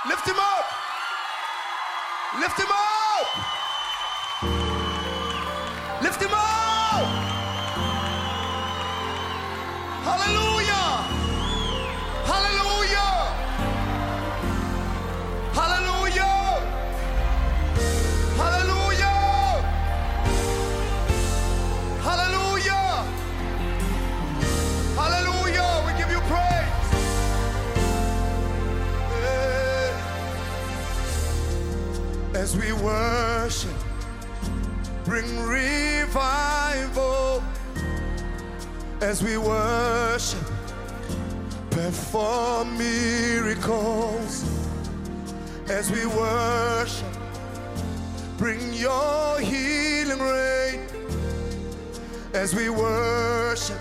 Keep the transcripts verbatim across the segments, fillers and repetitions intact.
Lift him up. Lift him up. Lift him up. Hallelujah. Hallelujah. Hallelujah. Hallelujah. Hallelujah. Hallelujah. We give you praise. As we worship, bring revival. As we worship, perform miracles. As we worship, bring your healing rain. As we worship,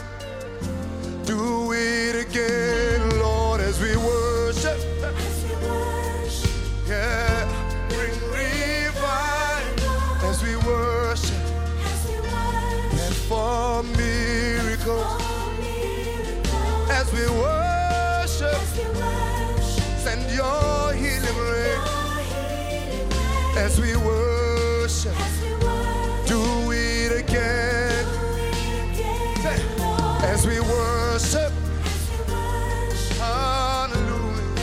do it again, Lord. As we worship, As we worship, yeah, bring revival. As we worship, as we worship, perform miracles. perform miracles. As we worship, As we worship, send your healing rain. your healing rain. As we worship, As we worship, do it again. do it again, Lord. As we worship, As we worship, hallelujah.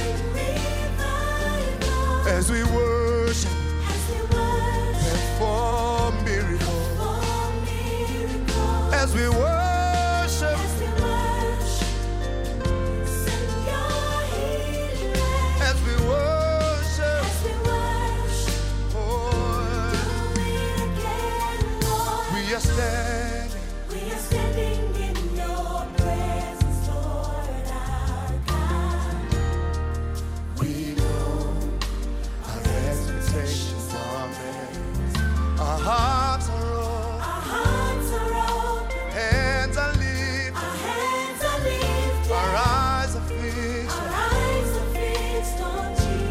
revival. As we worship, As we worship, perform miracles. perform miracles. As we worship, As we worship, send your healing rain. as we worship, As we worship, oh, do it again, Lord. we are standing. We are standing in your presence, Lord our God. We know our expectations are met. Our hearts are open, Our hearts are open, hands are lifted, our hands are lifted, our eyes are fixed. our eyes are fixed on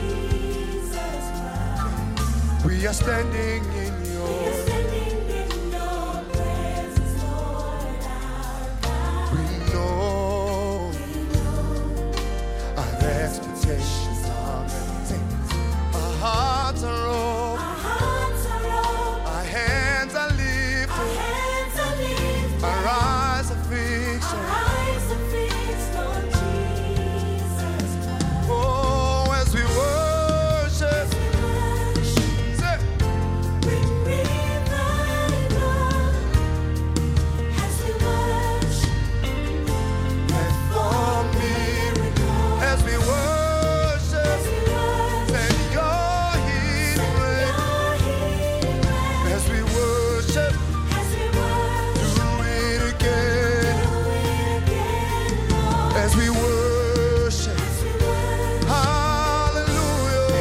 Jesus Christ. We are standing in We are your. standing in your presence, Lord our God. We know our expectations are met. Our hearts are open, Our hearts are open, our hands are our lifted, hands are lifted, our eyes are fixed. our eyes are fixed on Jesus Christ. Oh, as we worship, say, Bring revival. As we worship, perform miracles. As we worship, as we worship, send your healing rain. your healing rain. As we worship, As we worship, do it again. do it again, Lord. As we worship, As we worship, hallelujah.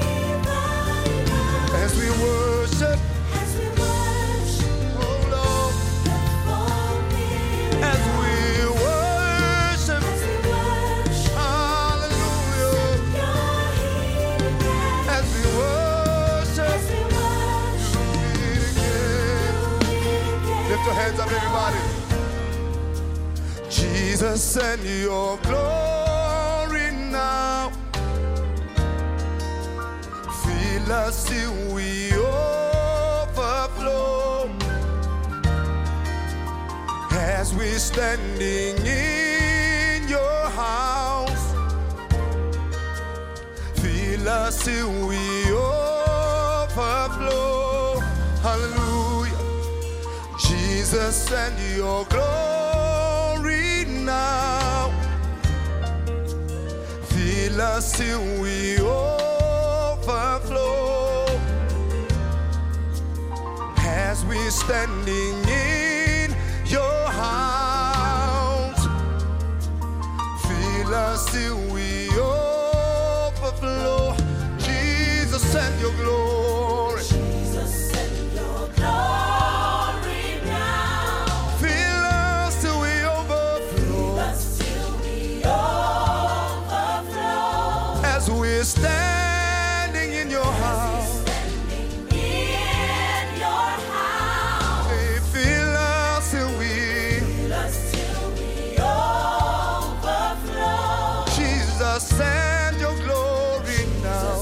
revival. As we worship, As we worship, oh Lord. perform miracles. As we worship, As we worship, hallelujah. your healing rain. As we worship, As we worship, do it again. do it again. Lift your hands up, everybody. Jesus, send your glory now. Fill us till we overflow. As we're standing in your house, fill us till we overflow. Hallelujah. Jesus, send your glory now. Fill us till we overflow. As we're standing in your house, fill us till we overflow. Jesus, send your glory. Jesus, send your glory now. Fill us till we overflow. Us till we overflow. As we're standing in your house, Standing in your house. say, fill us till we. Fill us till we overflow. Jesus, send your glory now.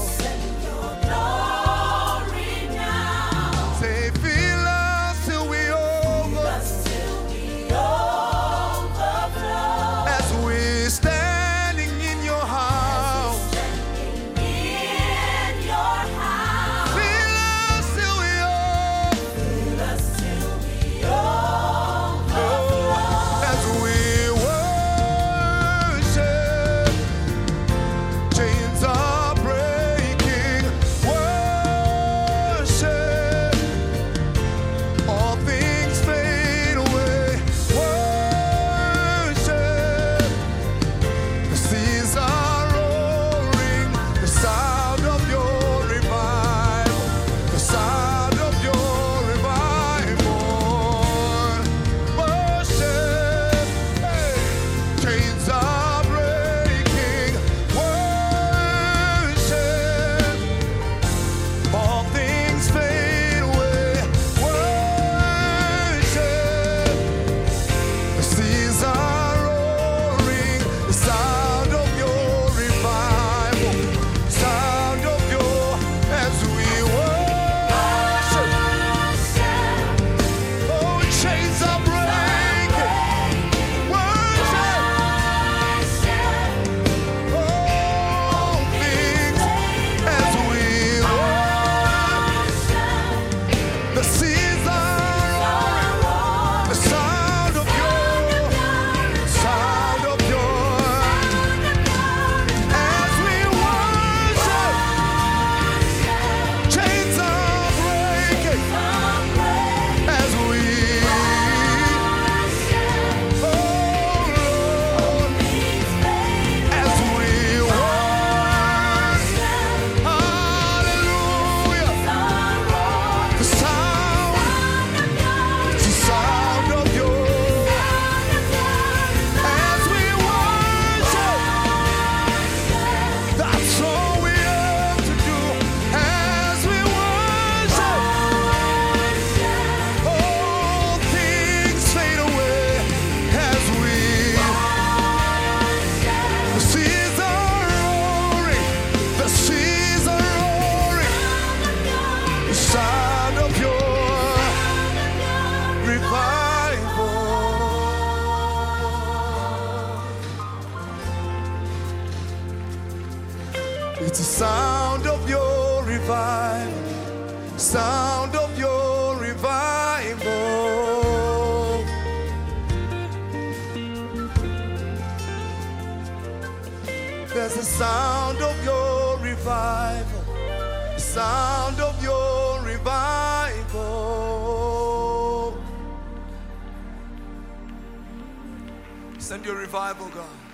It's the sound of your revival. Sound of your revival. There's the sound of your revival. Sound of your revival. Send your revival, God.